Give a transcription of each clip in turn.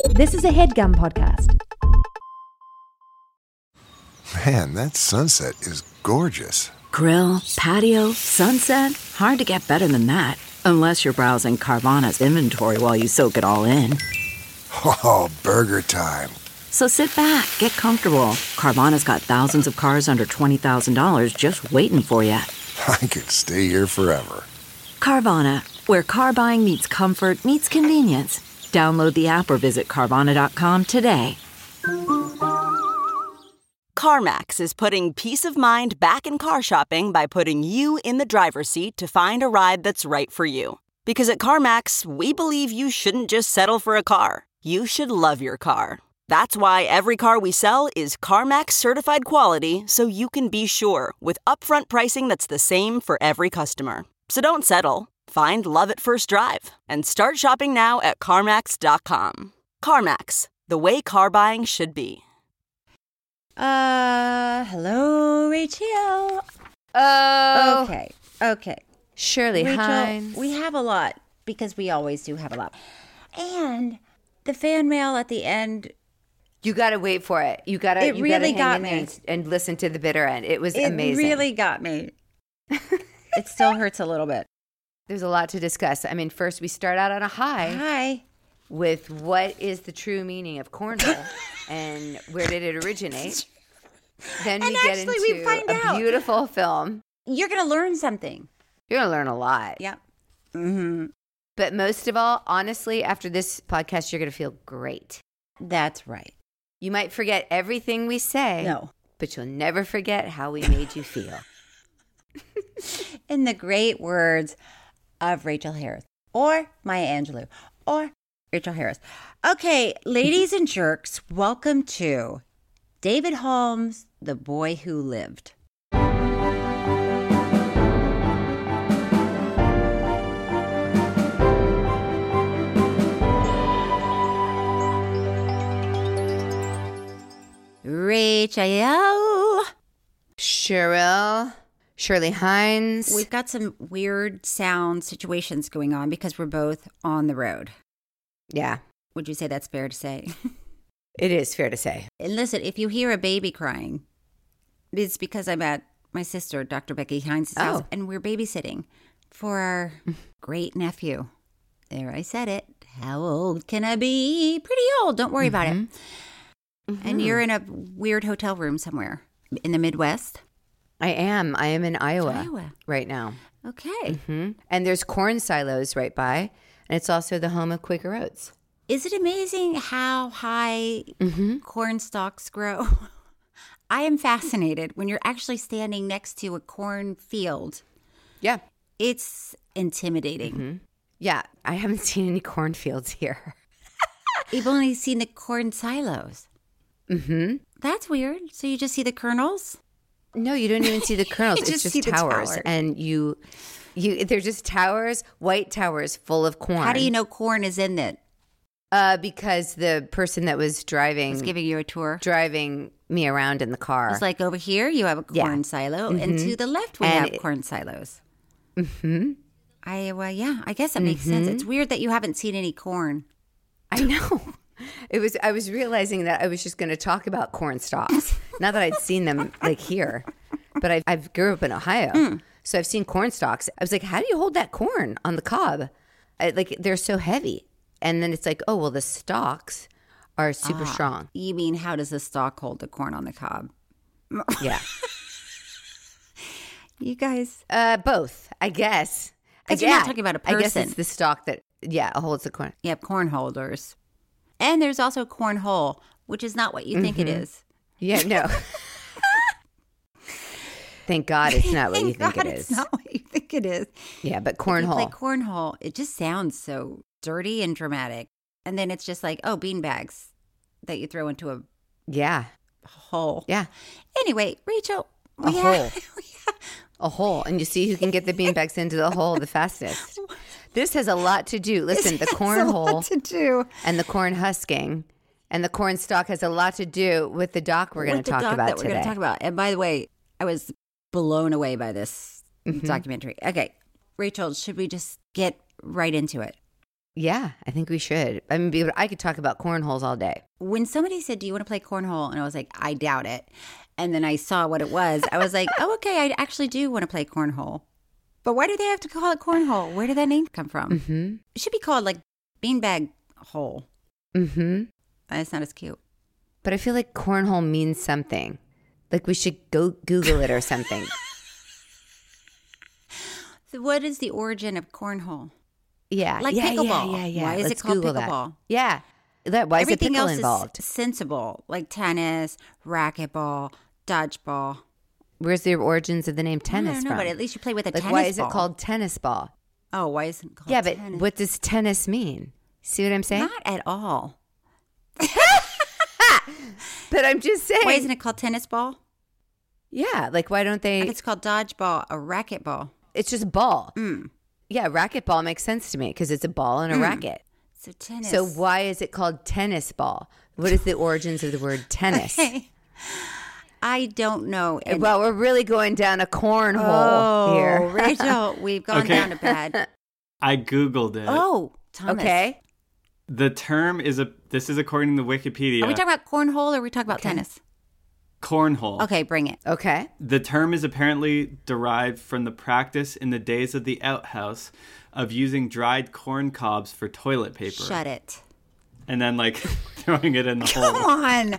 This is a HeadGum podcast. Man, that sunset is gorgeous. Grill, patio, sunset. Hard to get better than that. Unless you're browsing Carvana's inventory while you soak it all in. Oh, burger time. So sit back, get comfortable. Carvana's got thousands of cars under $20,000 just waiting for you. I could stay here forever. Carvana, where car buying meets comfort meets convenience. Download the app or visit Carvana.com today. CarMax is putting peace of mind back in car shopping by putting you in the driver's seat to find a ride that's right for you. Because at CarMax, we believe you shouldn't just settle for a car. You should love your car. That's why every car we sell is CarMax certified quality, so you can be sure with upfront pricing that's the same for every customer. So don't settle. Find love at first drive and start shopping now at CarMax.com. CarMax, the way car buying should be. Hello, Rachel. Oh. Okay. Shirley Rachel, Hines. we have a lot because we always do have a lot. And the fan mail at the end. You got to wait for it. You got to. It really got me. And listen to the bitter end. It was amazing. It really got me. It still hurts a little bit. There's a lot to discuss. I mean, first we start out on a high with what is the true meaning of cornhole and where did it originate. Then we get into a beautiful film. You're going to learn something. You're going to learn a lot. Yeah. Mm-hmm. But most of all, honestly, after this podcast, you're going to feel great. That's right. You might forget everything we say. No. But you'll never forget how we made you feel. In the great words of Rachel Harris or Maya Angelou or Rachel Harris. Okay, ladies and jerks, welcome to David Holmes, The Boy Who Lived. Rachel. Shirley Hines. We've got some weird sound situations going on because we're both on the road. Yeah. Would you say that's fair to say? It is fair to say. And listen, if you hear a baby crying, it's because I'm at my sister, Dr. Becky Hines' house, and we're babysitting for our great nephew. There, I said it. How old can I be? Pretty old. Don't worry about it. Mm-hmm. And you're in a weird hotel room somewhere in the Midwest. I am in Iowa right now. Okay. Mm-hmm. And there's corn silos right by, and it's also the home of Quaker Oats. Is it amazing how high corn stalks grow? I am fascinated when you're actually standing next to a corn field. Yeah. It's intimidating. Mm-hmm. Yeah. I haven't seen any cornfields here. You've only seen the corn silos. Mm-hmm. That's weird. So you just see the kernels? No, you don't even see the kernels. It's just towers. Tower. And they're just towers, white towers full of corn. How do you know corn is in it? Because the person that was giving you a tour, driving me around in the car. It's like over here you have a corn silo, and to the left we have corn silos. Mm-hmm. I guess that makes sense. It's weird that you haven't seen any corn. I know. I was realizing that I was just going to talk about corn stalks. Not that I'd seen them like here, but I've grew up in Ohio, so I've seen corn stalks. I was like, how do you hold that corn on the cob? They're so heavy. And then it's like, oh, well, the stalks are super strong. You mean, how does the stalk hold the corn on the cob? Yeah. You guys. Both, I guess. Because you're not talking about a person. I guess it's the stalk that, holds the corn. You have corn holders. And there's also cornhole, which is not what you think it is. Yeah, no. Thank God it's not what you think it is. It's not what you think it is. Yeah, but cornhole. Like cornhole, it just sounds so dirty and dramatic. And then it's just like, beanbags that you throw into a hole. Yeah. Anyway, Rachel, a hole. And you see who can get the beanbags into the hole the fastest. This has a lot to do. Listen, the cornhole and the corn husking and the corn stalk has a lot to do with the doc we're going to talk about today. We're going to talk about. And by the way, I was blown away by this documentary. Okay, Rachel, should we just get right into it? Yeah, I think we should. I mean, I could talk about cornholes all day. When somebody said, do you want to play cornhole? And I was like, I doubt it. And then I saw what it was. I was like, oh, okay, I actually do want to play cornhole. But why do they have to call it cornhole? Where did that name come from? Mm-hmm. It should be called like beanbag hole. Mm-hmm. That's not as cute. But I feel like cornhole means something. Like we should go Google it or something. So what is the origin of cornhole? Yeah. Like yeah, pickleball. Yeah. Why is Let's it called Google pickleball? That. Yeah. Why Everything is a pickle else involved? is sensible, like tennis, racquetball, dodgeball. Where's the origins of the name tennis I don't know, from? but at least you play with a like, tennis why is ball. it called tennis ball? Oh, why isn't it called Yeah, tennis? but what does tennis mean? See what I'm saying? Not at all. But I'm just saying. Why isn't it called tennis ball? Yeah, like why don't they? If it's called dodgeball or racquetball. It's just ball. Yeah, racquetball makes sense to me because it's a ball and a racket. So tennis. So why is it called tennis ball? What is the origins of the word tennis? I don't know. And Well, we're really going down a cornhole here. Rachel, we've gone Okay. down to bad. I Googled it. Oh, Thomas. Okay. The term is this is according to Wikipedia. Are we talking about cornhole or are we talking about tennis? cornhole. Okay, bring it. Okay. The term is apparently derived from the practice in the days of the outhouse of using dried corn cobs for toilet paper. Shut it. And then like throwing it in the Come hole. on.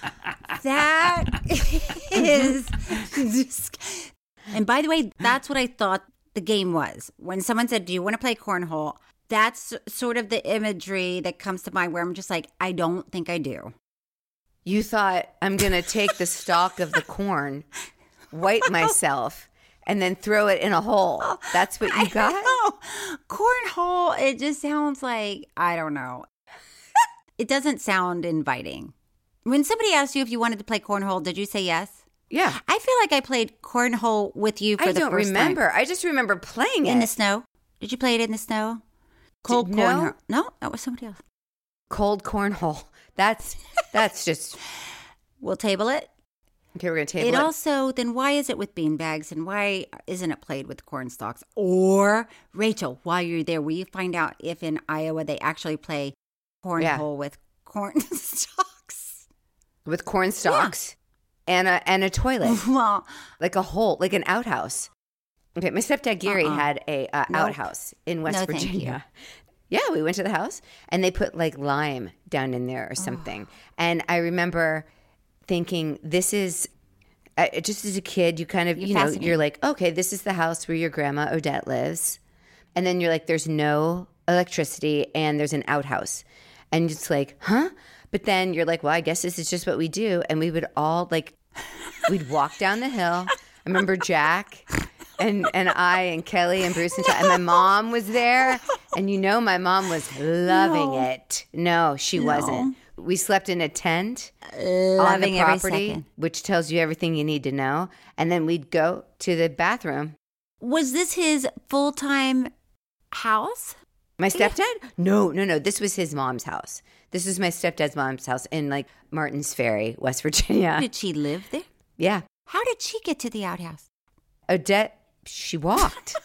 That is And by the way, that's what I thought the game was. When someone said, do you want to play cornhole? That's sort of the imagery that comes to mind where I'm just like, I don't think I do. You thought I'm going to take the stalk of the corn, wipe myself, and then throw it in a hole. That's what you got? No, cornhole, it just sounds like, I don't know. It doesn't sound inviting. When somebody asked you if you wanted to play cornhole, did you say yes? Yeah. I feel like I played cornhole with you for I the don't first remember. time. I just remember playing In the it. snow. Did you play it in the snow? Cold No. cornhole. No, that was somebody else. Cold cornhole. That's just... We'll table it. Okay, we're going to table It it. also, then why is it with beanbags and why isn't it played with corn stalks? Or, Rachel, while you're there, will you find out if in Iowa they actually play cornhole with corn stalks? With corn stalks and a toilet. Well, Like a hole, like an outhouse. Okay, my stepdad Gary had a outhouse in West No, thank Virginia. Yeah, we went to the house and they put like lime down in there or something. And I remember thinking, this is just as a kid, you kind of, you're like, okay, this is the house where your grandma Odette lives. And then you're like, there's no electricity and there's an outhouse. And it's like, huh? But then you're like, well, I guess this is just what we do. And we would all like, we'd walk down the hill. I remember Jack and I and Kelly and Bruce and my mom was there. And my mom was loving it. No, she wasn't. We slept in a tent on loving the every property, second. which tells you everything you need to know. And then we'd go to the bathroom. was this his full-time house? My stepdad? No. This was his mom's house. This is my stepdad's mom's house in like Martins Ferry, West Virginia. Did she live there? Yeah. How did she get to the outhouse? Odette, she walked.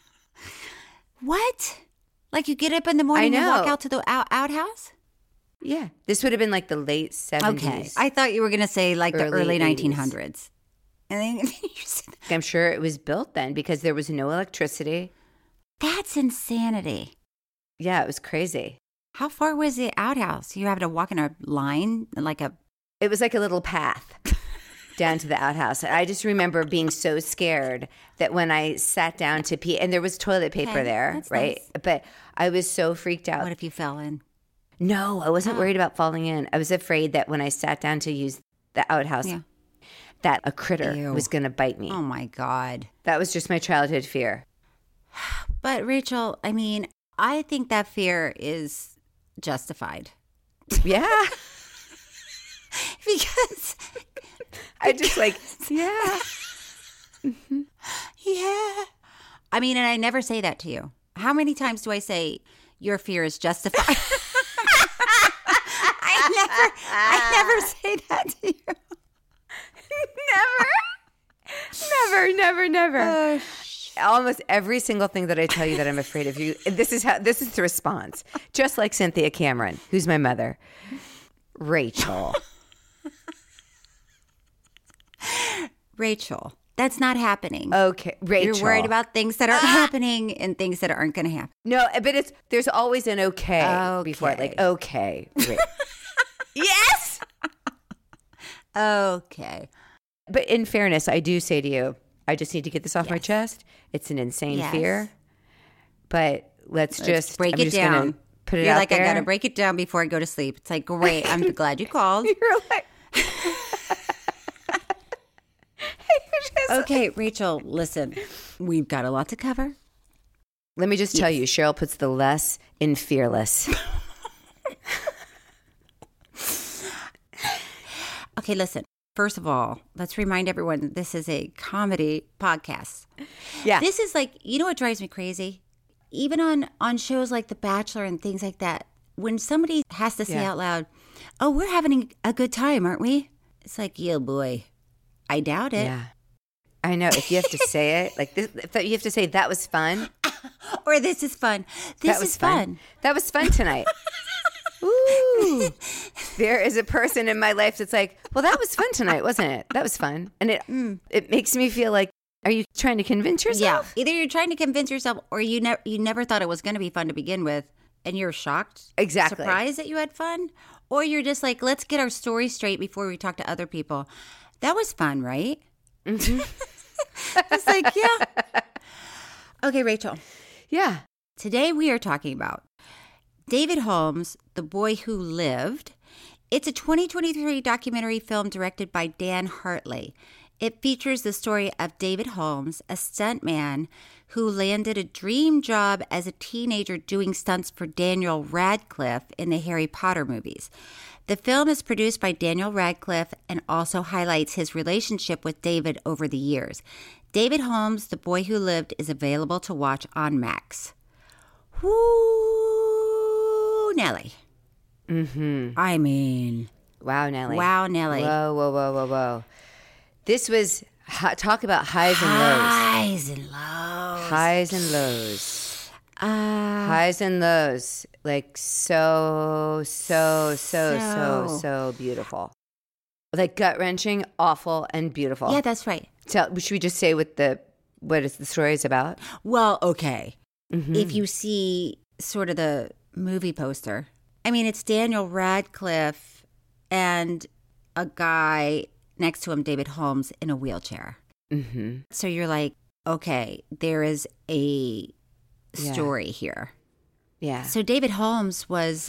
What? Like you get up in the morning and walk know. out to the outhouse? Yeah. This would have been like the late 70s. Okay. I thought you were going to say like the Early early 80s. 1900s. And then you said, I'm sure it was built then because there was no electricity. that's insanity. Yeah, it was crazy. How far was the outhouse? You have to walk in a line like a... It was like a little path down to the outhouse. I just remember being so scared that when I sat down to pee, and there was toilet paper Okay, there, that's right? nice. But I was so freaked out. What if you fell in? No, I wasn't worried about falling in. I was afraid that when I sat down to use the outhouse, Yeah. that a critter Ew. was going to bite me. Oh my God. That was just my childhood fear. But Rachel, I mean, I think that fear is justified. Yeah. Because, I just like, yeah. yeah. I mean, and I never say that to you. How many times do I say your fear is justified? I never say that to you. Never. almost every single thing that I tell you that I'm afraid of you. This is the response. Just like Cynthia Cameron, who's my mother. Rachel. Rachel, that's not happening. Okay, Rachel. You're worried about things that aren't happening and things that aren't going to happen. No, but there's always an okay before it. Like, okay. Yes! Okay. But in fairness, I do say to you, I just need to get this off my chest. It's an insane fear. But let's just break it down. Put it You're out like, there. I got to break it down before I go to sleep. It's like, great. I'm glad you called. You're like... Okay, Rachel, listen. We've got a lot to cover. Let me just tell you, Cheryl puts the less in fearless. Okay, listen. First of all, let's remind everyone that this is a comedy podcast. Yeah. This is like, you know what drives me crazy? Even on shows like The Bachelor and things like that, when somebody has to say out loud, oh, we're having a good time, aren't we? It's like, yeah, boy, I doubt it. Yeah. I know. If you have to say it, like this, if you have to say that was fun. Or this is fun. This is fun. That was fun tonight. Ooh. There is a person in my life that's like, well, that was fun tonight, wasn't it? That was fun. And it makes me feel like, are you trying to convince yourself? Yeah. Either you're trying to convince yourself or you never thought it was going to be fun to begin with and you're shocked. Exactly. Surprised that you had fun. Or you're just like, let's get our story straight before we talk to other people. That was fun, right? Mm-hmm. It's like, yeah. Okay, Rachel. Yeah. Today we are talking about David Holmes, The Boy Who Lived. It's a 2023 documentary film directed by Dan Hartley. It features the story of David Holmes, a stuntman who landed a dream job as a teenager doing stunts for Daniel Radcliffe in the Harry Potter movies. The film is produced by Daniel Radcliffe and also highlights his relationship with David over the years. David Holmes, The Boy Who Lived, is available to watch on Max. Woo, Nelly. Mm-hmm. I mean. Wow, Nelly. Wow, Nelly. Whoa, whoa, whoa, whoa, whoa. This was, talk about highs and lows. Highs and lows. Highs and lows. Highs and lows. Like so beautiful. Like gut-wrenching, awful, and beautiful. Yeah, that's right. So should we just say what the story is about? Well, okay. Mm-hmm. If you see sort of the movie poster, I mean, it's Daniel Radcliffe and a guy next to him, David Holmes, in a wheelchair. Mm-hmm. So you're like, okay, there is a story here. Yeah. So David Holmes was,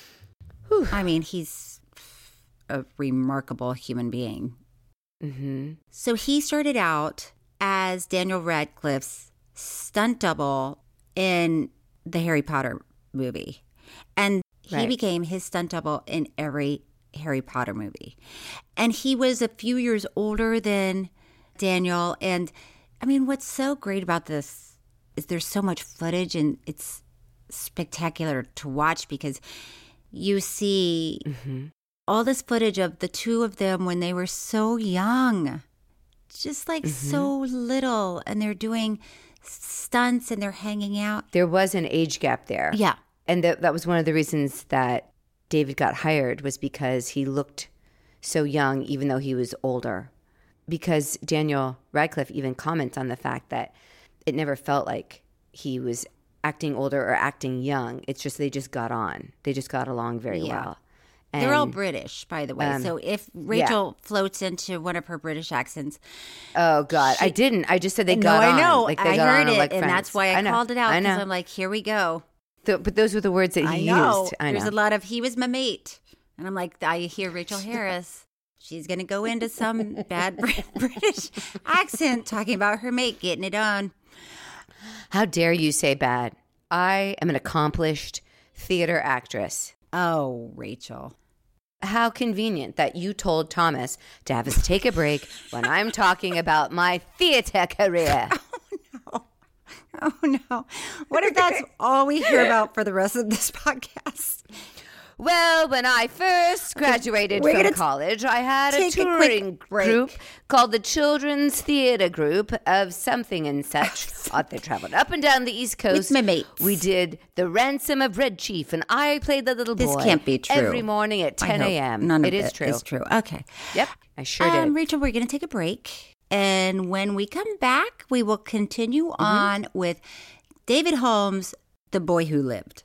I mean, he's a remarkable human being. Mm-hmm. So he started out as Daniel Radcliffe's stunt double in the Harry Potter movie. And he became his stunt double in every Harry Potter movie. And he was a few years older than Daniel. And I mean, what's so great about this is there's so much footage and it's spectacular to watch because you see all this footage of the two of them when they were so young, just like so little, and they're doing stunts and they're hanging out. There was an age gap there. Yeah. And that was one of the reasons that David got hired was because he looked so young, even though he was older. Because Daniel Radcliffe even comments on the fact that it never felt like he was acting older or acting young. It's just they just got on. They just got along very well. And, they're all British, by the way. So if Rachel floats into one of her British accents. Oh, God. I didn't. I just said they got on. I know. Like they I got heard on it, like and friends. that's why I called it out. I know. Because I'm like, here we go. But those were the words that he used. I know. There's a lot of, he was my mate. And I'm like, I hear Rachel Harris. She's going to go into some bad British accent talking about her mate getting it on. How dare you say bad? I am an accomplished theater actress. Oh, Rachel. How convenient that you told Thomas to have us take a break when I'm talking about my theater career. Oh, no. What if that's all we hear about for the rest of this podcast? Well, when I first graduated from college, I had a touring group called the Children's Theater Group of something and such. They traveled up and down the East Coast. With my mates. We did The Ransom of Red Chief, and I played the little boy. This can't be true. Every morning at 10 a.m. None of it is true. It's true. Okay. Yep, I sure did. Rachel, we're going to take a break. And when we come back, we will continue on with David Holmes, The Boy Who Lived.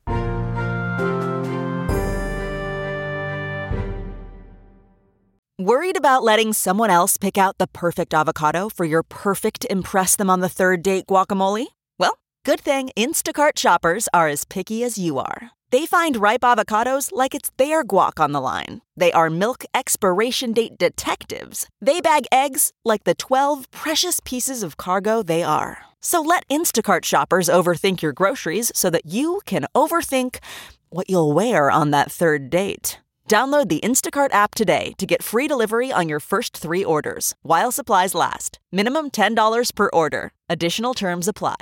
Worried about letting someone else pick out the perfect avocado for your perfect impress them on the third date guacamole? Well, good thing Instacart shoppers are as picky as you are. They find ripe avocados like it's their guac on the line. They are milk expiration date detectives. They bag eggs like the 12 precious pieces of cargo they are. So let Instacart shoppers overthink your groceries so that you can overthink what you'll wear on that third date. Download the Instacart app today to get free delivery on your first 3 orders, while supplies last. Minimum $10 per order. Additional terms apply.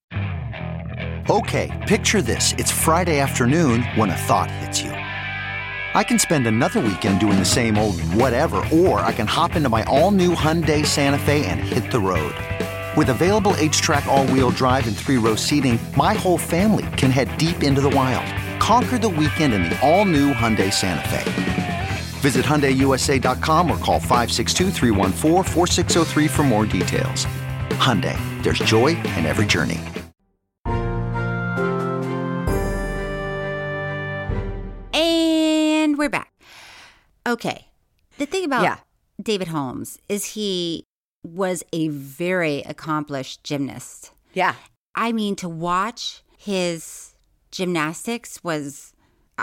Okay, picture this. It's Friday afternoon when a thought hits you. I can spend another weekend doing the same old whatever, or I can hop into my all-new Hyundai Santa Fe and hit the road. With available H-Track all-wheel drive and 3-row seating, my whole family can head deep into the wild. Conquer the weekend in the all-new Hyundai Santa Fe. Visit HyundaiUSA.com or call 562-314-4603 for more details. Hyundai, there's joy in every journey. And we're back. Okay. The thing about David Holmes is he was a very accomplished gymnast. Yeah. I mean, to watch his gymnastics was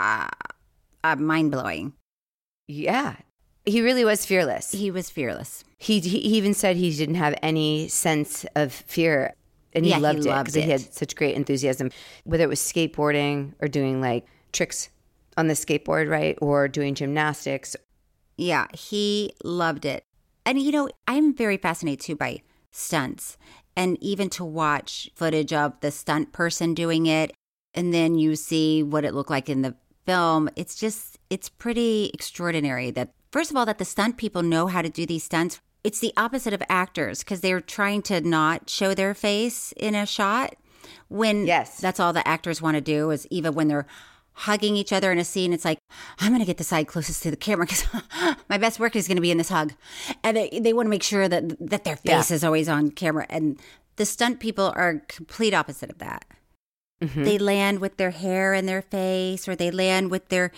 mind-blowing. Yeah. He really was fearless. He was fearless. He even said he didn't have any sense of fear, and he loved it because he had such great enthusiasm, whether it was skateboarding or doing like tricks on the skateboard, right? Or doing gymnastics. Yeah, he loved it. And, you know, I'm very fascinated, too, by stunts. And even to watch footage of the stunt person doing it, and then you see what it looked like in the film, it's pretty extraordinary that, first of all, that the stunt people know how to do these stunts. It's the opposite of actors because they're trying to not show their face in a shot when that's all the actors want to do is even when they're hugging each other in a scene, it's like, I'm going to get the side closest to the camera because my best work is going to be in this hug. And they want to make sure that their face is always on camera. And the stunt people are complete opposite of that. Mm-hmm. They land with their hair in their face, or they land with they're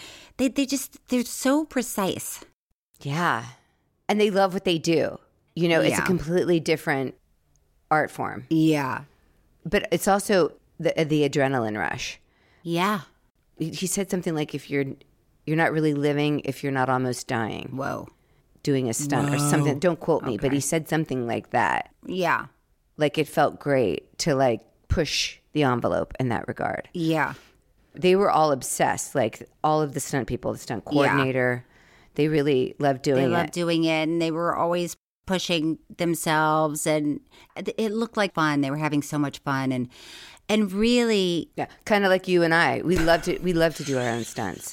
so precise. Yeah. And they love what they do. You know, it's a completely different art form. Yeah. But it's also the adrenaline rush. Yeah. He said something like, if you're not really living, if you're not almost dying. Whoa. Doing a stunt or something. Don't quote me, but he said something like that. Yeah. Like it felt great to like push the envelope in that regard. Yeah. They were all obsessed. Like all of the stunt people, the stunt coordinator, they really loved doing it. They loved doing it, and they were always pushing themselves, and it looked like fun. They were having so much fun, and really, kind of like you and I. We love to do our own stunts.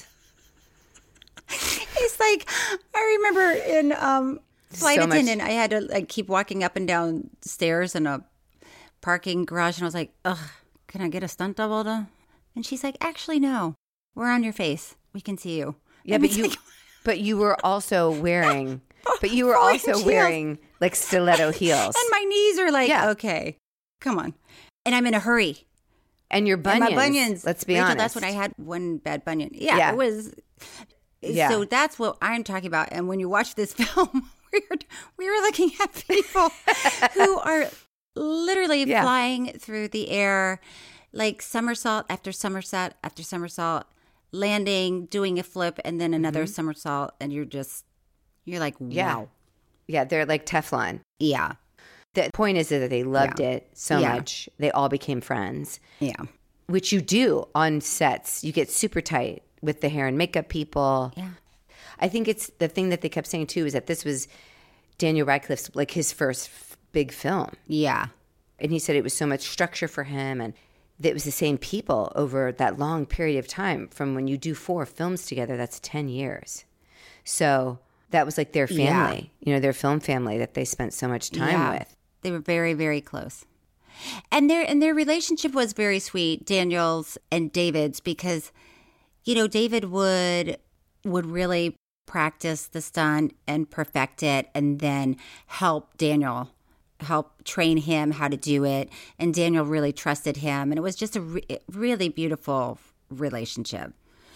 It's like I remember in flight attendant, I had to like keep walking up and down stairs in a parking garage, and I was like, "Ugh, can I get a stunt double to?" And she's like, "Actually, no. We're on your face. We can see you." Yeah, but you were also wearing. But you were also wearing like stiletto heels, and my knees are like, "Okay, come on." And I'm in a hurry. And your bunions. And my bunions. Let's be Rachel, honest. That's when I had one bad bunion. Yeah. It was. Yeah. So that's what I'm talking about. And when you watch this film, we were looking at people who are literally flying through the air, like somersault after somersault after somersault, landing, doing a flip, and then another somersault. And you're like, wow. Yeah, they're like Teflon. Yeah. The point is that they loved it so much. They all became friends. Yeah. Which you do on sets. You get super tight with the hair and makeup people. Yeah. I think it's the thing that they kept saying too is that this was Daniel Radcliffe's like his first big film. Yeah. And he said it was so much structure for him, and it was the same people over that long period of time. From when you do 4 films together, that's 10 years. So that was like their family, their film family that they spent so much time with. They were very, very close. And their relationship was very sweet, Daniel's and David's, because, David would really practice the stunt and perfect it and then help train him how to do it. And Daniel really trusted him. And it was just a really beautiful relationship.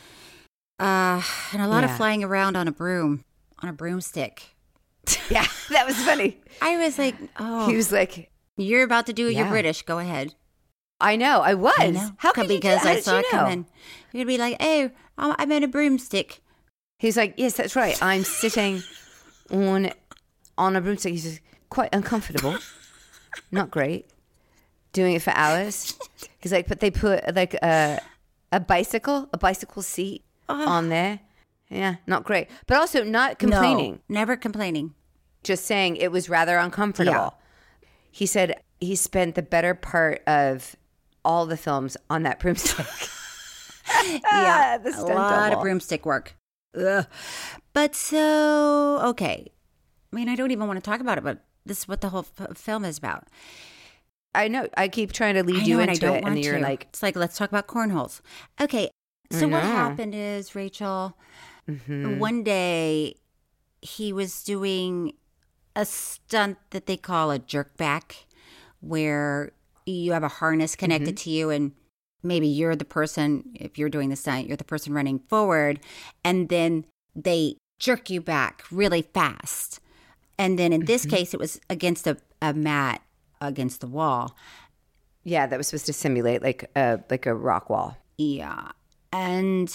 And a lot of flying around on a broomstick. Yeah, that was funny. I was like, oh. He was like, you're about to do it. You're British. Go ahead. I know. I was. I know. How could because I saw it coming. You'd be like, oh, I'm on a broomstick. He's like, yes, that's right. I'm sitting on a broomstick. He's just quite uncomfortable. Not great. Doing it for hours. He's like, but they put like a bicycle seat on there. Yeah, not great. But also not complaining. No, never complaining. Just saying it was rather uncomfortable. Yeah. He said he spent the better part of all the films on that broomstick. Yeah, a lot of broomstick work. Ugh. But so, okay. I mean, I don't even want to talk about it, but this is what the whole film is about. I know. I keep trying to lead you into it, and you're like... It's like, let's talk about cornholes. Okay, so what happened is, Rachel, one day he was doing a stunt that they call a jerk back, where you have a harness connected to you, and maybe you're the person, if you're doing the stunt, you're the person running forward, and then they jerk you back really fast. And then in this case, it was against a mat against the wall. Yeah, that was supposed to simulate like a rock wall. Yeah. And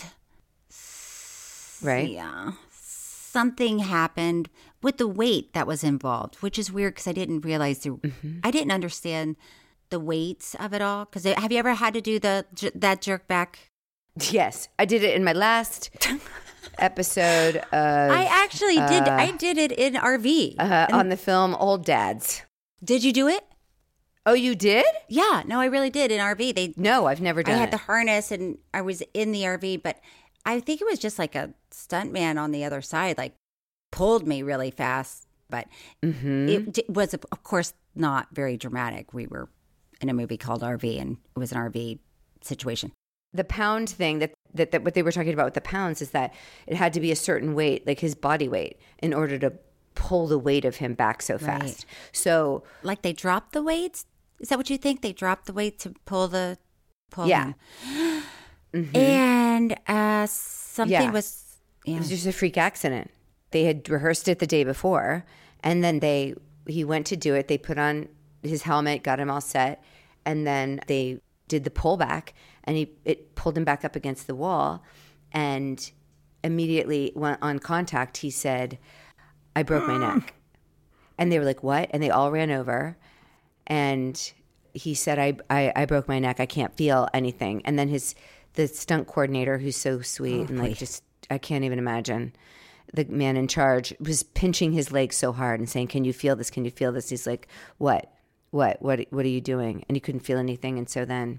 right? Yeah. Something happened with the weight that was involved, which is weird because I didn't realize I didn't understand the weights of it all. Because have you ever had to do that jerk back? Yes, I did it in my last episode of... I actually did. I did it in RV. On the film Old Dads. Did you do it? Oh, you did? Yeah. No, I really did in RV. No, I've never done it. I had the harness and I was in the RV, but I think it was just like a stuntman on the other side, like pulled me really fast. But it was, of course, not very dramatic. We were in a movie called RV, and it was an RV situation. The pound thing that what they were talking about with the pounds is that it had to be a certain weight, like his body weight, in order to pull the weight of him back so fast. Right. So, like they dropped the weights? Is that what you think? They dropped the weight to pull yeah. Him? And something was... Yeah. It was just a freak accident. They had rehearsed it the day before, and then he went to do it. They put on his helmet, got him all set, and then they did the pullback, and it pulled him back up against the wall, and immediately on contact, he said, I broke my neck. And they were like, what? And they all ran over, and he said, I broke my neck. I can't feel anything. And then the stunt coordinator, who's so sweet, and like just, I can't even imagine, the man in charge was pinching his leg so hard and saying, can you feel this? Can you feel this? He's like, what are you doing? And he couldn't feel anything. And so then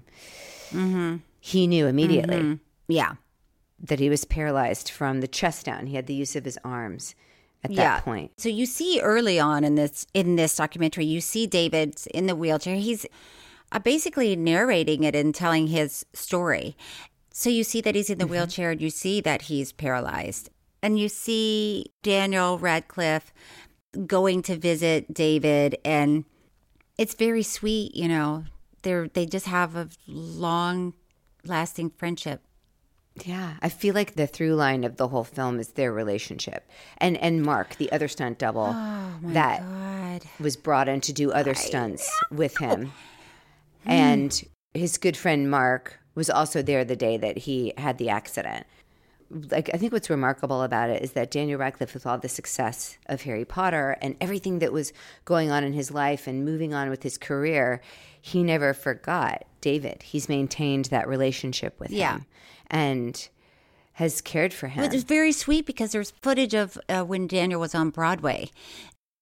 he knew immediately that he was paralyzed from the chest down. He had the use of his arms at that point. So you see early on in this documentary, you see David in the wheelchair. He's basically narrating it and telling his story. So you see that he's in the wheelchair, and you see that he's paralyzed. And you see Daniel Radcliffe going to visit David, and it's very sweet, you know. They just have a long-lasting friendship. Yeah, I feel like the through line of the whole film is their relationship. And Mark, the other stunt double was brought in to do other stunts with him. And his good friend Mark was also there the day that he had the accident. Like, I think what's remarkable about it is that Daniel Radcliffe, with all the success of Harry Potter and everything that was going on in his life and moving on with his career, he never forgot David. He's maintained that relationship with him and has cared for him. Well, it's very sweet because there's footage of when Daniel was on Broadway.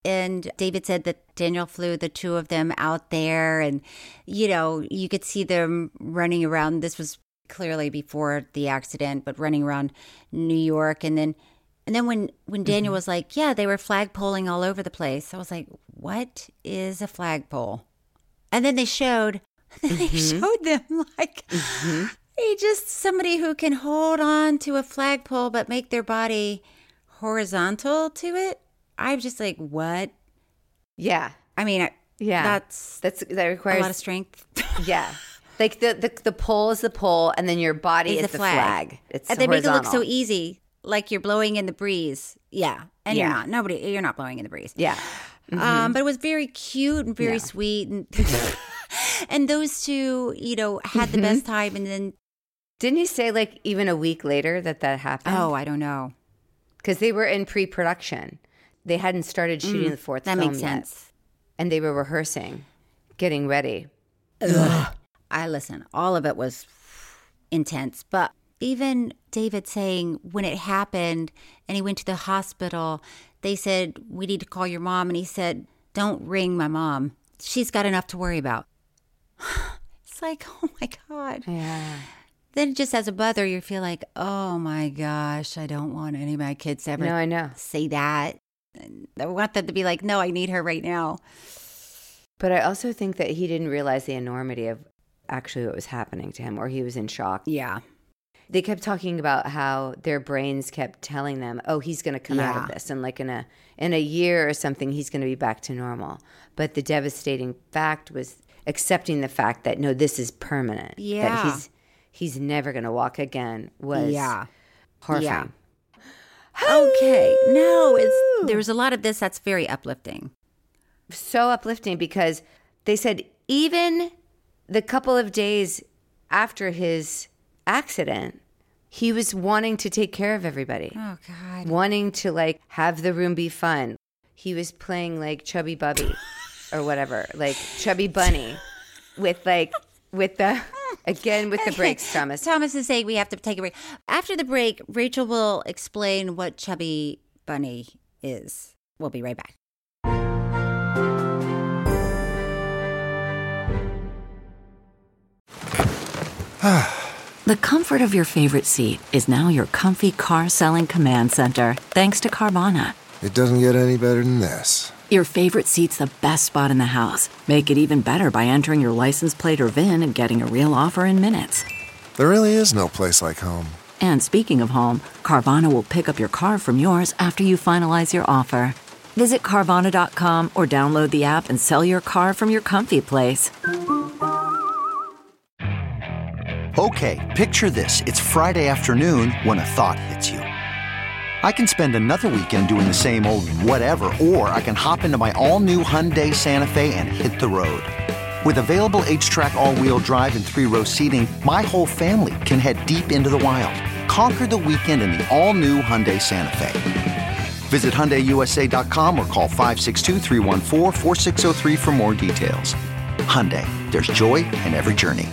And David said that Daniel flew the two of them out there and, you could see them running around. This was clearly before the accident, but running around New York. And then when Daniel was like, yeah, they were flagpoling all over the place. I was like, what is a flagpole? And then they showed them like just somebody who can hold on to a flagpole but make their body horizontal to it. I'm just like, what? Yeah. I mean, that requires a lot of strength. Yeah. Like the pole is the pole, and then your body is the flag. It's and they make it look so easy, like you're blowing in the breeze. Yeah. And Yeah. you're not blowing in the breeze. Yeah. But it was very cute and very sweet. And, and those two, had the best time. And then. Didn't he say like even a week later that happened? Oh, I don't know. Because they were in pre-production. They hadn't started shooting the fourth film yet. That makes sense. And they were rehearsing, getting ready. Ugh. All of it was intense. But even David saying when it happened and he went to the hospital, they said, we need to call your mom. And he said, don't ring my mom. She's got enough to worry about. It's like, oh my God. Yeah. Then just as a mother, you feel like, oh my gosh, I don't want any of my kids to ever say that. I want them to be like, no, I need her right now. But I also think that he didn't realize the enormity of actually what was happening to him, or he was in shock. Yeah. They kept talking about how their brains kept telling them, oh, he's going to come out of this. And like in a year or something, he's going to be back to normal. But the devastating fact was accepting the fact that, no, this is permanent. Yeah. That he's never going to walk again was horrifying. Yeah. Okay. No, there's a lot of this that's very uplifting. So uplifting because they said even the couple of days after his accident, he was wanting to take care of everybody. Oh, God. Wanting to like have the room be fun. He was playing like Chubby Bubby or whatever, like Chubby Bunny with the breaks, Thomas. Thomas is saying we have to take a break. After the break, Rachel will explain what Chubby Bunny is. We'll be right back. The comfort of your favorite seat is now your comfy car selling command center, thanks to Carvana. It doesn't get any better than this. Your favorite seat's the best spot in the house. Make it even better by entering your license plate or VIN and getting a real offer in minutes. There really is no place like home. And speaking of home, Carvana will pick up your car from yours after you finalize your offer. Visit Carvana.com or download the app and sell your car from your comfy place. Okay, picture this. It's Friday afternoon when a thought hits you. I can spend another weekend doing the same old whatever, or I can hop into my all-new Hyundai Santa Fe and hit the road. With available H-Track all-wheel drive and 3-row seating, my whole family can head deep into the wild. Conquer the weekend in the all-new Hyundai Santa Fe. Visit HyundaiUSA.com or call 562-314-4603 for more details. Hyundai, there's joy in every journey.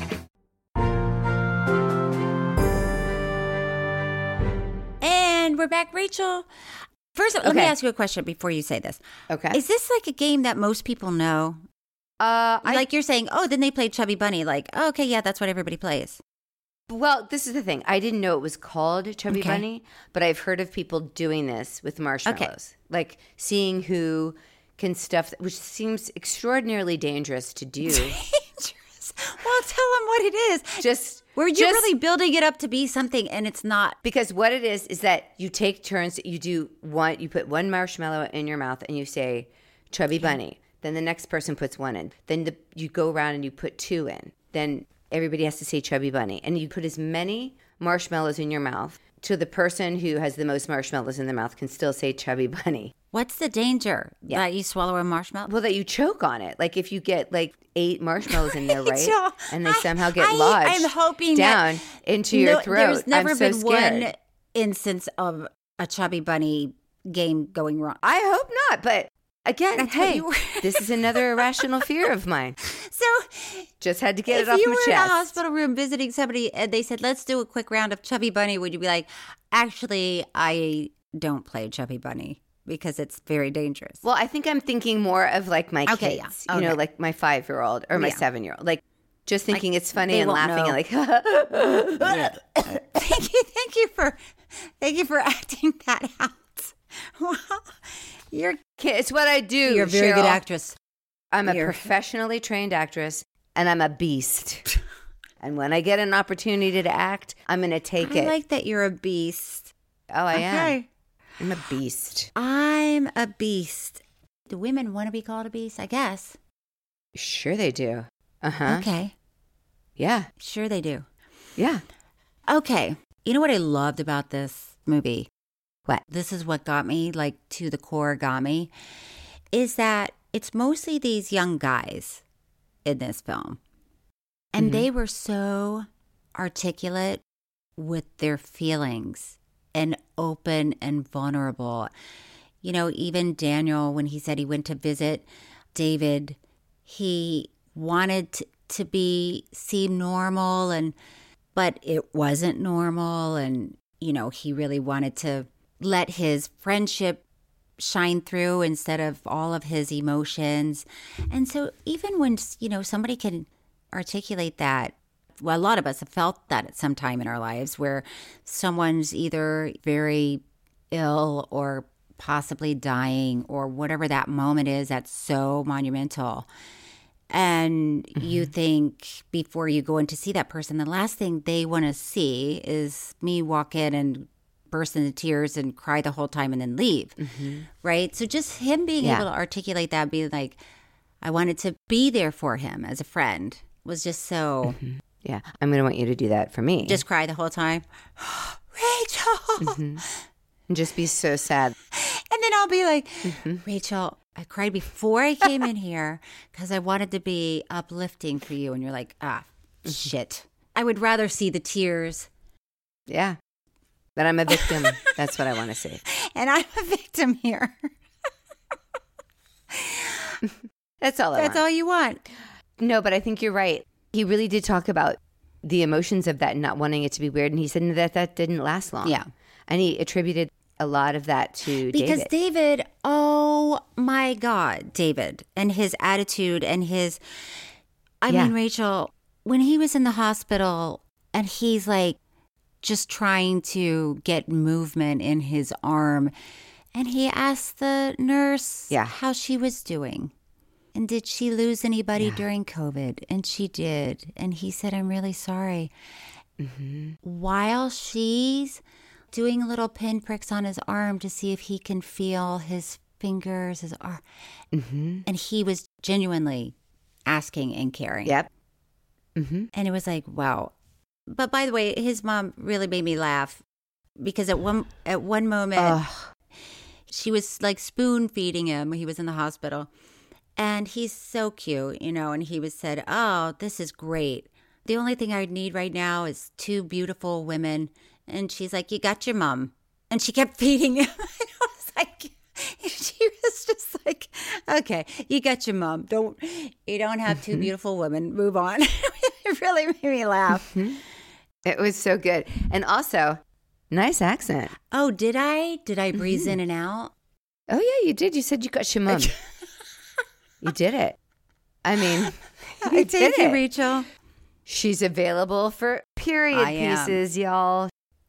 And we're back, Rachel. First, let me ask you a question before you say this. Okay. Is this like a game that most people know? Like you're saying, oh, then they played Chubby Bunny. Like, oh, okay, yeah, that's what everybody plays. Well, this is the thing. I didn't know it was called Chubby Bunny, but I've heard of people doing this with marshmallows. Okay. Like seeing who can stuff, which seems extraordinarily dangerous to do. Dangerous? Well, tell them what it is. Were you really building it up to be something and it's not? Because what it is that you take turns, you put one marshmallow in your mouth and you say, Chubby Bunny. Then the next person puts one in. Then you go around and you put two in. Then everybody has to say Chubby Bunny. And you put as many marshmallows in your mouth till the person who has the most marshmallows in their mouth can still say Chubby Bunny. What's the danger? Yeah. That you swallow a marshmallow? Well, that you choke on it. Like if you get like 8 marshmallows in there, right? And they somehow get lodged I'm hoping down into your throat. There's never been scared. one instance of a Chubby Bunny game going wrong. I hope not, but again, this is another irrational fear of mine. So just had to get it off my chest. If you chest. were in a hospital room visiting somebody and they said, let's do a quick round of Chubby Bunny, would you be like, actually, I don't play Chubby Bunny? because it's very dangerous. Well, I think I'm thinking more of like my Okay, kids, yeah. you know, Okay. like my 5-year-old or my Yeah. 7-year-old. Like just thinking Like, it's funny they and won't laughing know. and like, Thank you for acting that out. Wow. it's what I do. You're a very good Cheryl. actress. I'm a You're- professionally trained actress and I'm a beast. And when I get an opportunity to act, I'm going to take I it. like that you're a beast. Oh, I am. Okay. I'm a beast. I'm a beast. Do women want to be called a beast? I guess. Sure they do. Uh-huh. Okay. Yeah. Sure they do. Yeah. Okay. You know what I loved about this movie? What? This is what got me, like to the core got me, is that it's mostly these young guys in this film. And they were so articulate with their feelings and open and vulnerable. You know, even Daniel, when he said he went to visit David, he wanted to seem normal, but it wasn't normal. And, you know, he really wanted to let his friendship shine through instead of all of his emotions. And so even when, you know, somebody can articulate that, well, a lot of us have felt that at some time in our lives where someone's either very ill or possibly dying or whatever that moment is that's so monumental. And you think before you go in to see that person, the last thing they want to see is me walk in and burst into tears and cry the whole time and then leave. Right? So just him being able to articulate that, being like, I wanted to be there for him as a friend was just so... Yeah. I'm going to want you to do that for me. Just cry the whole time. Rachel! And just be so sad. And then I'll be like, Rachel, I cried before I came in here because I wanted to be uplifting for you. And you're like, shit. I would rather see the tears. Yeah. That I'm a victim. That's what I want to see. And I'm a victim here. That's all I want. That's all you want. No, but I think you're right. He really did talk about the emotions of that and not wanting it to be weird. And he said that didn't last long. Yeah. And he attributed a lot of that to Because David, oh my God, David and his attitude and his, I mean, Rachel, when he was in the hospital and he's like just trying to get movement in his arm and he asked the nurse how she was doing. And did she lose anybody during COVID? And she did. And he said, I'm really sorry. While she's doing little pinpricks on his arm to see if he can feel his fingers, his arm. And he was genuinely asking and caring. Yep. And it was like, wow. But by the way, his mom really made me laugh because at one moment, she was like spoon feeding him. He was in the hospital. And he's so cute, you know, and he was said, oh, this is great. The only thing I need right now is 2 beautiful women. And she's like, you got your mom. And she kept feeding him. And I was like, she was just like, okay, you got your mom. You don't have 2 beautiful women. Move on. It really made me laugh. It was so good. And also, nice accent. Oh, did I? Did I breeze in and out? Oh, yeah, you did. You said you got your mom. You did it. I mean, you did Thank you, it. Rachel. She's available for period pieces, y'all.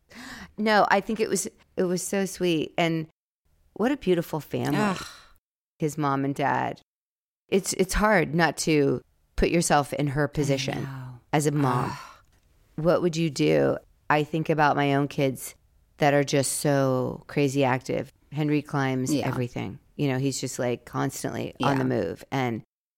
No, I think it was so sweet. And what a beautiful family. Ugh. His mom and dad. It's hard not to put yourself in her position as a mom. What would you do? I think about my own kids that are just so crazy active. Henry climbs everything. You know, he's just like constantly on the move. And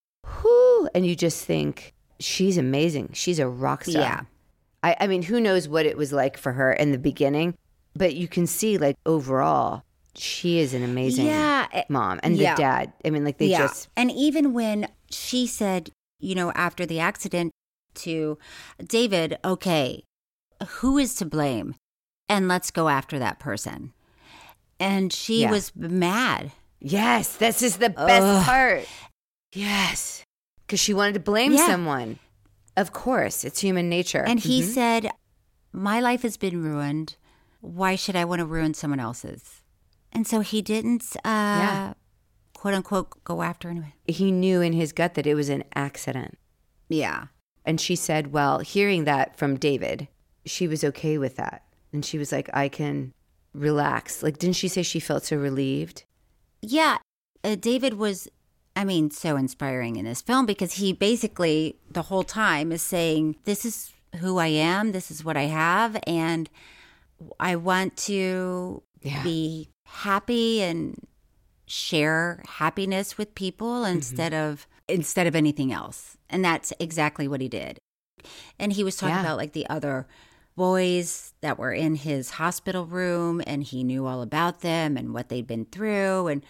you just think, she's amazing. She's a rock star. Yeah. I mean, who knows what it was like for her in the beginning, but you can see like overall, she is an amazing mom. And the dad, I mean, like they just. And even when she said, you know, after the accident to David, okay, who is to blame? And let's go after that person. And she was mad. Yes, this is the best part. Yes. Because she wanted to blame someone. Of course, it's human nature. And he said, my life has been ruined. Why should I want to ruin someone else's? And so he didn't, quote unquote, go after anyone. He knew in his gut that it was an accident. Yeah. And she said, well, hearing that from David, she was okay with that. And she was like, I can relax. Like, didn't she say she felt so relieved? Yeah. David was, so inspiring in this film because he basically the whole time is saying, this is who I am. This is what I have. And I want to be happy and share happiness with people instead of anything else. And that's exactly what he did. And he was talking about like the other boys that were in his hospital room, and he knew all about them and what they'd been through. And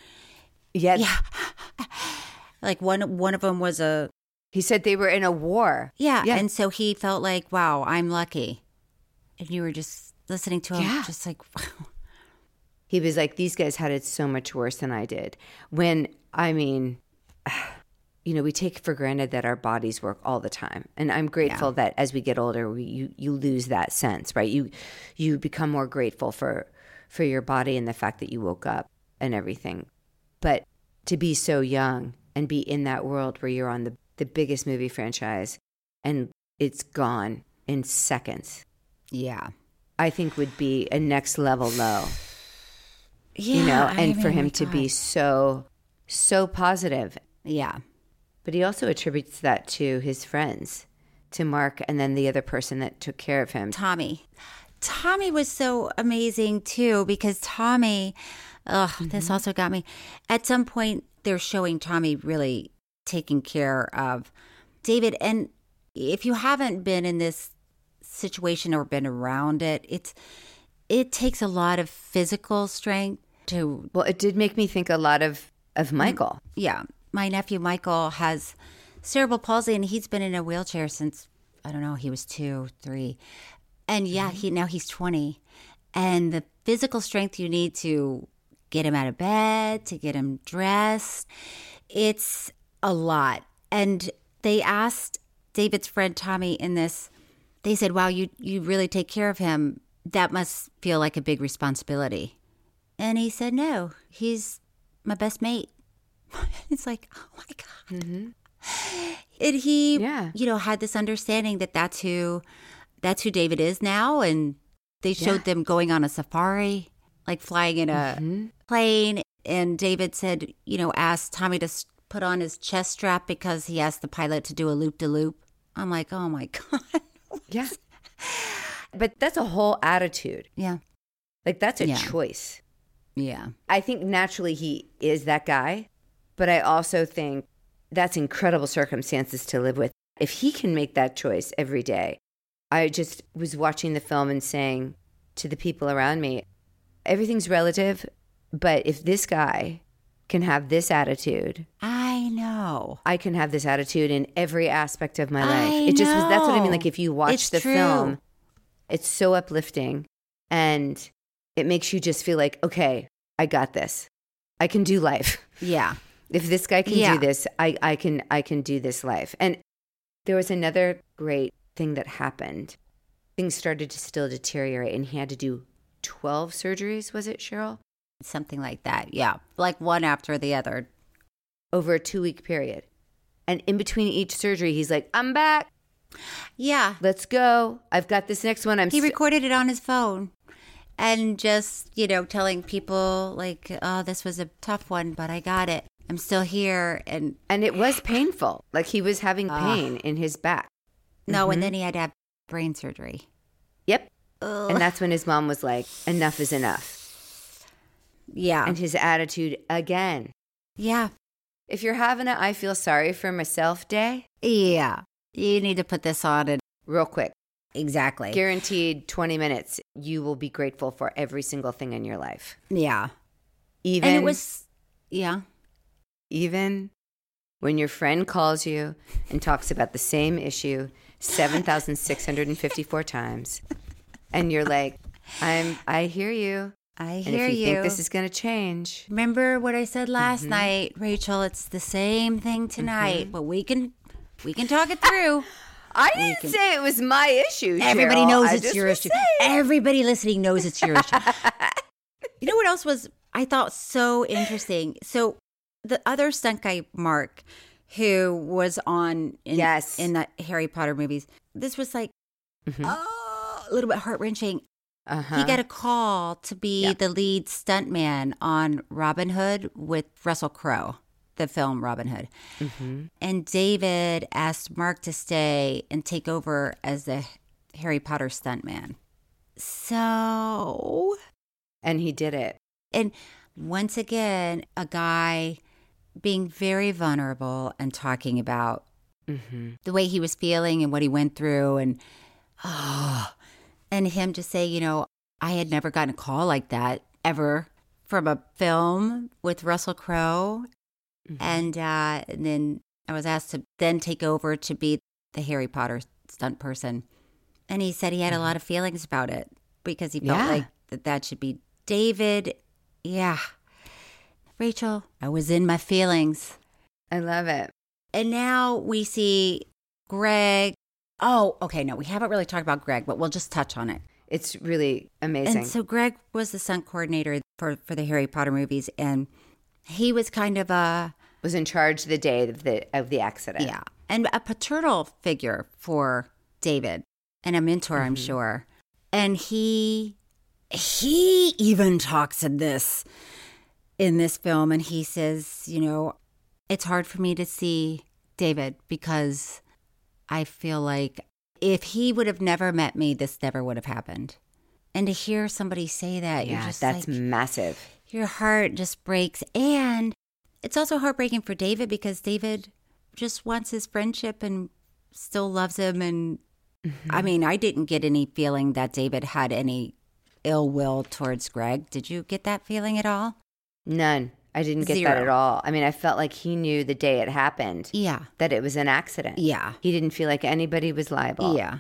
like one of them was he said they were in a war. Yeah. And so he felt like, wow, I'm lucky. And you were just listening to him just like, wow. He was like, these guys had it so much worse than I did. When, we take for granted that our bodies work all the time. And I'm grateful that as we get older, you lose that sense, right? You become more grateful for your body and the fact that you woke up and everything. But to be so young and be in that world where you're on the biggest movie franchise and it's gone in seconds. Yeah. I think would be a next level low. Yeah. And for him to be so positive. Yeah. But he also attributes that to his friends, to Mark, and then the other person that took care of him. Tommy was so amazing, too, because Tommy, this also got me. At some point, they're showing Tommy really taking care of David. And if you haven't been in this situation or been around it, it takes a lot of physical strength to... Well, it did make me think a lot of Michael. Yeah. My nephew Michael has cerebral palsy, and he's been in a wheelchair since, I don't know, he was 2, 3. And now he's 20. And the physical strength you need to get him out of bed, to get him dressed, it's a lot. And they asked David's friend Tommy in this, they said, wow, you really take care of him. That must feel like a big responsibility. And he said, no, he's my best mate. It's like, oh my God. Mm-hmm. And he, had this understanding that that's who David is now. And they showed them going on a safari, like flying in a plane. And David said, asked Tommy to put on his chest strap because he asked the pilot to do a loop-de-loop. I'm like, oh my God. Yeah. But that's a whole attitude. Yeah. Like that's a choice. Yeah. I think naturally he is that guy. But I also think that's incredible circumstances to live with. If he can make that choice every day, I just was watching the film and saying to the people around me, everything's relative, but if this guy can have this attitude, I know. I can have this attitude in every aspect of my life. That's what I mean. Like if you watch the film, it's so uplifting and it makes you just feel like, okay, I got this. I can do life. Yeah. If this guy can do this, I can do this life. And there was another great thing that happened. Things started to still deteriorate, and he had to do 12 surgeries, was it, Cheryl? Something like that, yeah. Like one after the other. Over a 2-week period. And in between each surgery, he's like, I'm back. Yeah. Let's go. I've got this next one. He recorded it on his phone. And just, telling people like, oh, this was a tough one, but I got it. I'm still here. And it was painful. Like he was having pain in his back. No, and then he had to have brain surgery. Yep. And that's when his mom was like, enough is enough. Yeah. And his attitude again. Yeah. If you're having a I feel sorry for myself day. Yeah. You need to put this on it. Real quick. Exactly. Guaranteed 20 minutes. You will be grateful for every single thing in your life. Yeah. Even. And it was, Even when your friend calls you and talks about the same issue 7,654 times, and you're like, I hear you. I hear you. And if you think this is going to change. Remember what I said last night, Rachel? It's the same thing tonight, but we can talk it through. I didn't say it was my issue, Everybody Cheryl. knows it's your issue. Everybody listening knows it's your issue. You know what else was I thought so interesting? So the other stunt guy, Mark, who was on in the Harry Potter movies, this was like a little bit heart-wrenching. He got a call to be the lead stuntman on Robin Hood with Russell Crowe, the film Robin Hood. And David asked Mark to stay and take over as the Harry Potter stuntman. So... And he did it. And once again, a guy being very vulnerable and talking about the way he was feeling and what he went through. And him to say, you know, I had never gotten a call like that ever from a film with Russell Crowe. And then I was asked to then take over to be the Harry Potter stunt person. And he said he had a lot of feelings about it because he felt like that should be David. Yeah. Rachel, I was in my feelings. I love it. And now we see Greg. Oh, okay. No, we haven't really talked about Greg, but we'll just touch on it. It's really amazing. And so Greg was the stunt coordinator for the Harry Potter movies, and he was kind of was in charge the day of the accident. Yeah, and a paternal figure for David and a mentor, I'm sure. And he even talks in this film, and he says, you know, it's hard for me to see David because I feel like if he would have never met me, this never would have happened. And to hear somebody say that, you're just that's like, massive. Your heart just breaks. And it's also heartbreaking for David because David just wants his friendship and still loves him. And I mean, I didn't get any feeling that David had any ill will towards Greg. Did you get that feeling at all? None. I didn't get that at all. I mean, I felt like he knew the day it happened. Yeah. That it was an accident. Yeah. He didn't feel like anybody was liable. Yeah.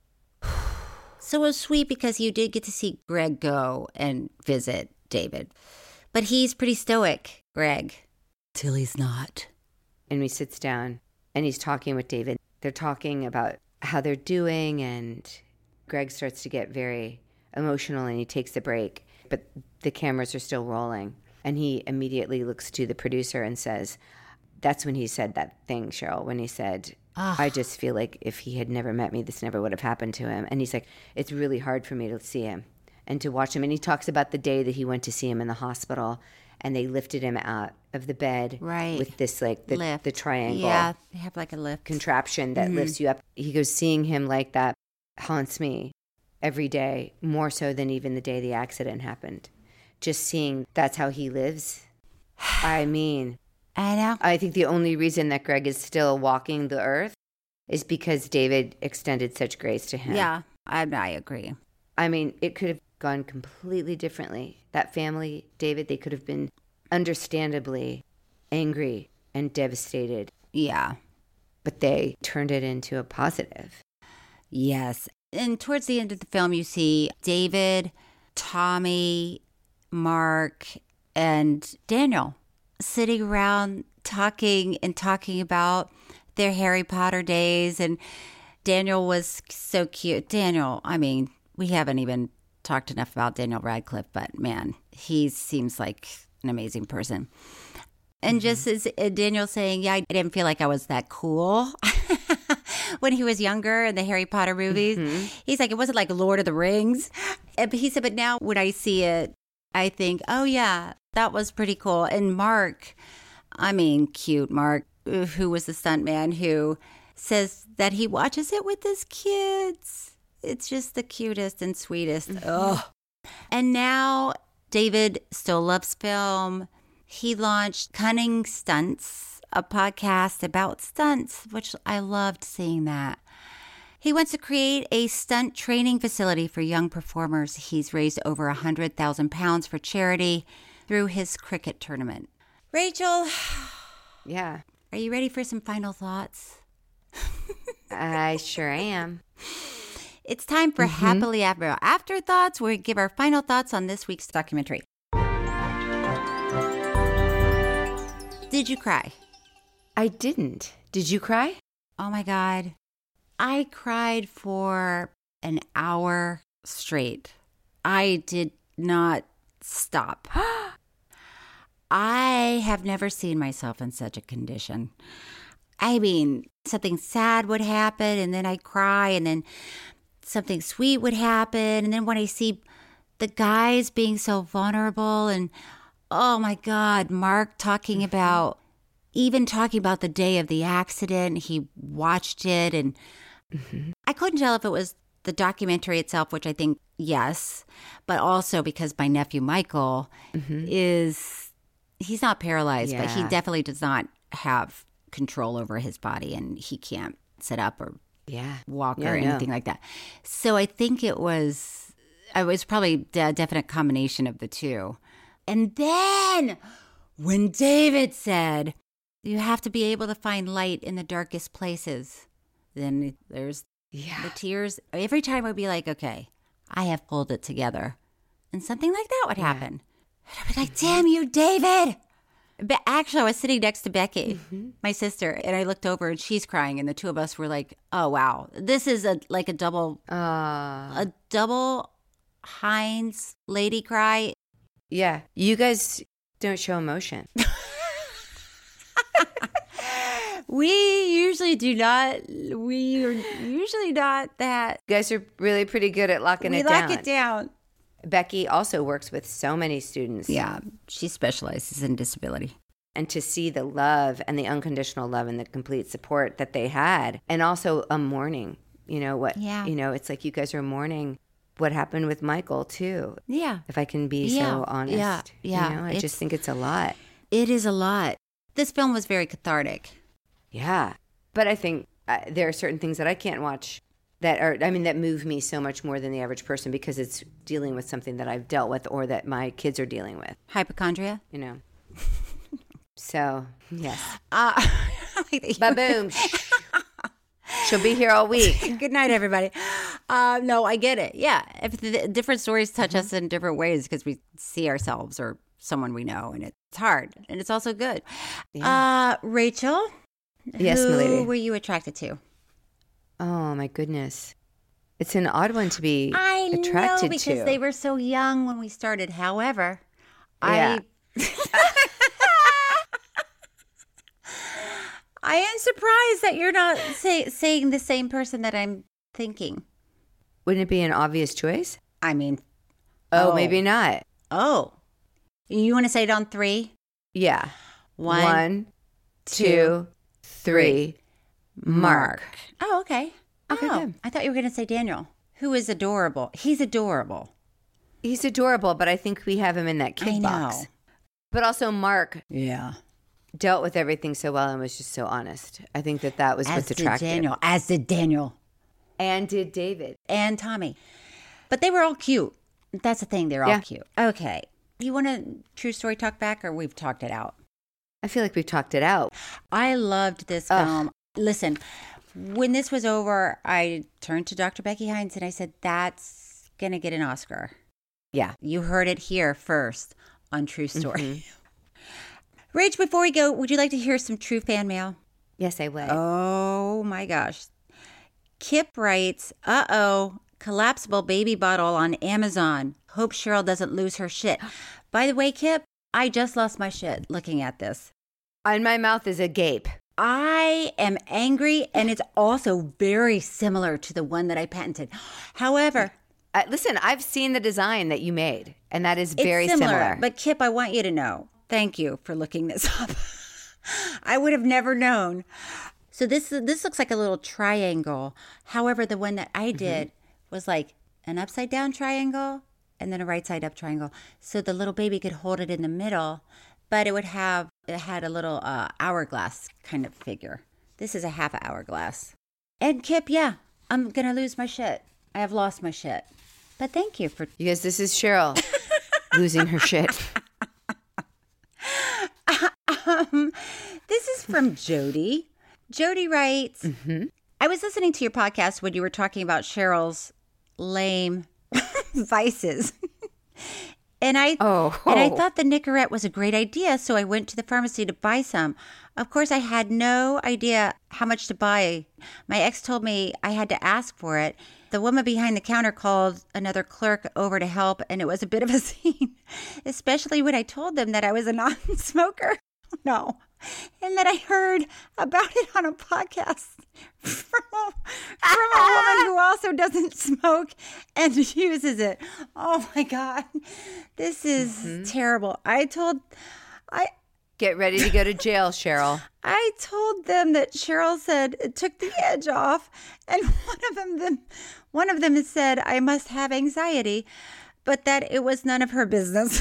So it was sweet because you did get to see Greg go and visit David. But he's pretty stoic, Greg. Till he's not. And he sits down and he's talking with David. They're talking about how they're doing, and Greg starts to get very emotional and he takes a break. But the cameras are still rolling. And he immediately looks to the producer and says, that's when he said that thing, Cheryl, when he said, I just feel like if he had never met me, this never would have happened to him. And he's like, it's really hard for me to see him and to watch him. And he talks about the day that he went to see him in the hospital and they lifted him out of the bed with this, like, the triangle. Yeah, they have like a lift contraption that lifts you up. He goes, seeing him like that haunts me every day, more so than even the day the accident happened. Just seeing that's how he lives. I mean, I know. I think the only reason that Greg is still walking the earth is because David extended such grace to him. Yeah, I agree. I mean, it could have gone completely differently. That family, David, they could have been understandably angry and devastated. Yeah. But they turned it into a positive. Yes. And towards the end of the film, you see David, Tommy, Mark, and Daniel sitting around talking about their Harry Potter days. And Daniel was so cute. Daniel, I mean, we haven't even talked enough about Daniel Radcliffe, but man, he seems like an amazing person. And just as Daniel saying, yeah, I didn't feel like I was that cool when he was younger in the Harry Potter movies. He's like, it wasn't like Lord of the Rings. But he said, but now when I see it, I think, oh, yeah, that was pretty cool. And Mark, I mean, cute Mark, who was the stuntman, who says that he watches it with his kids. It's just the cutest and sweetest. Oh. And now David still loves film. He launched Cunning Stunts, a podcast about stunts, which I loved seeing that. He wants to create a stunt training facility for young performers. He's raised over £100,000 for charity through his cricket tournament. Rachel. Yeah. Are you ready for some final thoughts? I sure am. It's time for Happily Ever Afterthoughts, where we give our final thoughts on this week's documentary. Did you cry? I didn't. Did you cry? Oh, my God. I cried for an hour straight. I did not stop. I have never seen myself in such a condition. I mean, something sad would happen, and then I'd cry, and then something sweet would happen. And then when I see the guys being so vulnerable, and oh my God, Mark talking about the day of the accident, he watched it, and I couldn't tell if it was the documentary itself, which I think, yes, but also because my nephew Michael he's not paralyzed, but he definitely does not have control over his body, and he can't sit up or walk or anything like that. So I think it was probably a definite combination of the two. And then when David said, you have to be able to find light in the darkest places, then there's the tears. Every time I'd be like, okay, I have pulled it together. And something like that would happen. And I'd be like, damn you, David. But actually, I was sitting next to Becky, my sister, and I looked over and she's crying. And the two of us were like, oh, wow. This is a double Heinz lady cry. Yeah. You guys don't show emotion. We usually do not. We are usually not that. You guys are really pretty good at locking it down. We lock it down. Becky also works with so many students. Yeah, she specializes in disability. And to see the love and the unconditional love and the complete support that they had, and also a mourning, it's like you guys are mourning what happened with Michael too. Yeah. If I can be so honest. Yeah. I just think it's a lot. It is a lot. This film was very cathartic. Yeah. But I think there are certain things that I can't watch that move me so much more than the average person because it's dealing with something that I've dealt with or that my kids are dealing with. Hypochondria? So, yes. Ba-boom. She'll be here all week. Good night, everybody. No, I get it. Yeah. If the different stories touch us in different ways because we see ourselves or someone we know, and it's hard. And it's also good. Yeah. Rachel? Yes, milady. Who were you attracted to? Oh, my goodness. It's an odd one to be attracted to. I know, because they were so young when we started. However, I am surprised that you're not saying the same person that I'm thinking. Wouldn't it be an obvious choice? I mean. Maybe not. Oh. You want to say it on 3? Yeah. 1, 2, 3. Mark. Oh, okay. Okay, good. I thought you were going to say Daniel, who is adorable. He's adorable. He's adorable, but I think we have him in that kid box. But also Mark dealt with everything so well and was just so honest. I think that was what's attractive. As did Daniel. And did David. And Tommy. But they were all cute. That's the thing. They're all cute. Okay. You want a true story talk back, or we've talked it out? I feel like we've talked it out. I loved this film. Listen, when this was over, I turned to Dr. Becky Hines and I said, that's going to get an Oscar. Yeah. You heard it here first on True Story. Rach, before we go, would you like to hear some true fan mail? Yes, I would. Oh, my gosh. Kip writes, collapsible baby bottle on Amazon. Hope Cheryl doesn't lose her shit. By the way, Kip, I just lost my shit looking at this. And my mouth is agape. I am angry, and it's also very similar to the one that I patented. However, listen, I've seen the design that you made, and that is very similar. But Kip, I want you to know, thank you for looking this up. I would have never known. So this looks like a little triangle. However, the one that I did was like an upside down triangle and then a right side up triangle. So the little baby could hold it in the middle. But it had a little hourglass kind of figure. This is a half hourglass. And Kip, I'm going to lose my shit. I have lost my shit. But thank you for... You guys, this is Cheryl losing her shit. This is from Jody. Jody writes, I was listening to your podcast when you were talking about Cheryl's lame vices. And I thought the Nicorette was a great idea, so I went to the pharmacy to buy some. Of course, I had no idea how much to buy. My ex told me I had to ask for it. The woman behind the counter called another clerk over to help, and it was a bit of a scene, especially when I told them that I was a non-smoker. No. And that I heard about it on a podcast from a woman who also doesn't smoke and uses it. Oh, my God. This is terrible. Get ready to go to jail, Cheryl. I told them that Cheryl said it took the edge off, and one of them said I must have anxiety, but that it was none of her business.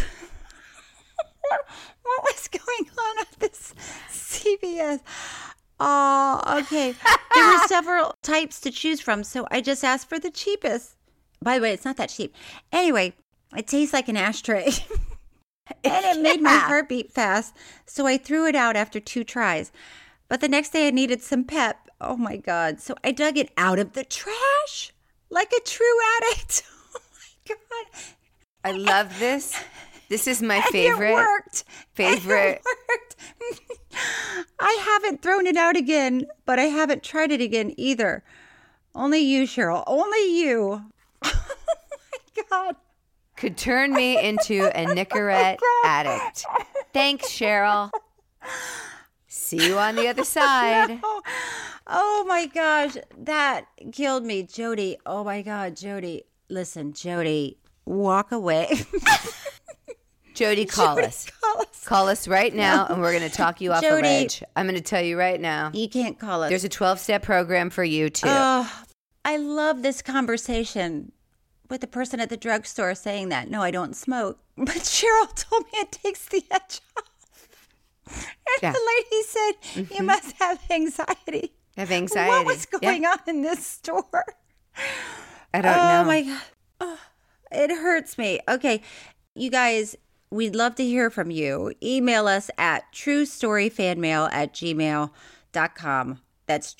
What was going on at this CVS? Oh, okay. There were several types to choose from, so I just asked for the cheapest. By the way, it's not that cheap. Anyway, it tastes like an ashtray. And it made my heart beat fast, so I threw it out after 2 tries. But the next day I needed some pep. Oh, my God. So I dug it out of the trash like a true addict. Oh, my God. I love this. This is my favorite. It worked. Favorite. It worked. I haven't thrown it out again, but I haven't tried it again either. Only you, Cheryl. Only you. Oh, my God. Could turn me into a Nicorette addict. Thanks, Cheryl. See you on the other side. No. Oh, my gosh. That killed me. Jody. Oh, my God. Jody. Listen, Jody, walk away. Jody, call us. Call us right now, and we're going to talk you off a ledge. I'm going to tell you right now. You can't call us. There's a 12-step program for you, too. I love this conversation with the person at the drugstore saying that. No, I don't smoke. But Cheryl told me it takes the edge off. And the lady said, you must have anxiety. Have anxiety. What was going on in this store? I don't know. Oh, my God. Oh, it hurts me. Okay, you guys, we'd love to hear from you. Email us at truestoryfanmail@gmail.com. That's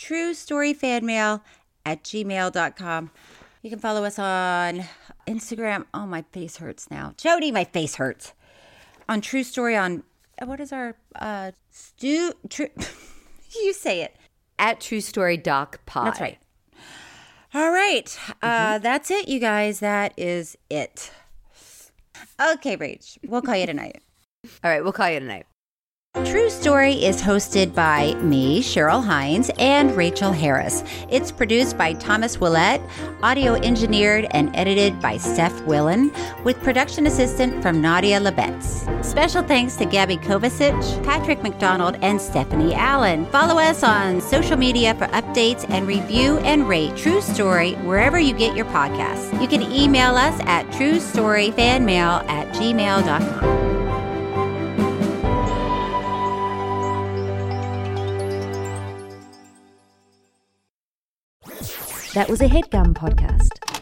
truestoryfanmail@gmail.com. You can follow us on Instagram. Oh, my face hurts now. Jody, my face hurts. On True Story on, what is our, you say it. At True Story Doc Pod. That's right. All right. That's it, you guys. That is it. Okay, Rach. We'll call you tonight. All right. We'll call you tonight. True Story is hosted by me, Cheryl Hines, and Rachel Harris. It's produced by Thomas Willett, audio engineered and edited by Steph Willen, with production assistant from Nadia Lebetz. Special thanks to Gabby Kovacic, Patrick McDonald, and Stephanie Allen. Follow us on social media for updates and review and rate True Story wherever you get your podcasts. You can email us at truestoryfanmail@gmail.com. That was a HeadGum podcast.